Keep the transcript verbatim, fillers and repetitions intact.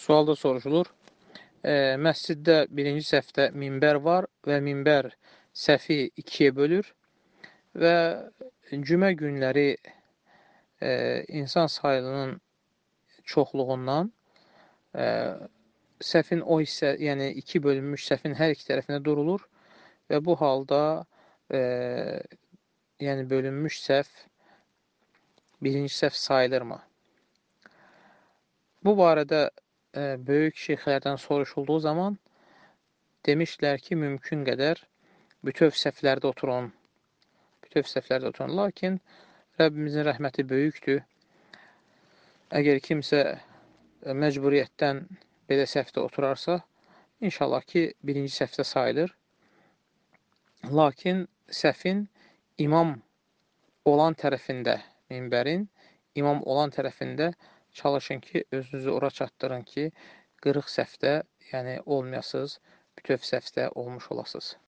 Sualda soruşulur. E, məsciddə birinci səhvdə minbər var və minbər səfi ikiyə bölür və cümə günləri e, insan sayının çoxluğundan e, səhvin o hissə, yəni iki bölünmüş səhvin hər iki tərəfinə durulur və bu halda e, yəni bölünmüş səhv birinci səhv sayılırmı? Bu barədə e, böyük şeyxlərdən soruşulduğu zaman demişlər ki, mümkün qədər bütöv səhvlərdə oturun. Bütöv səhvlərdə oturun. Lakin Rəbbimizin rəhməti böyükdür. Əgər kimsə məcburiyyətdən belə səhvdə oturarsa, inşallah ki, birinci səhvdə sayılır. Lakin səhvin imam olan tərəfində, minbərin imam olan tərəfində çalışın ki, özünüzü ora çatdırın ki, qırıq səhvdə, yəni olmayasınız, bütöv səhvdə olmuş olasınız.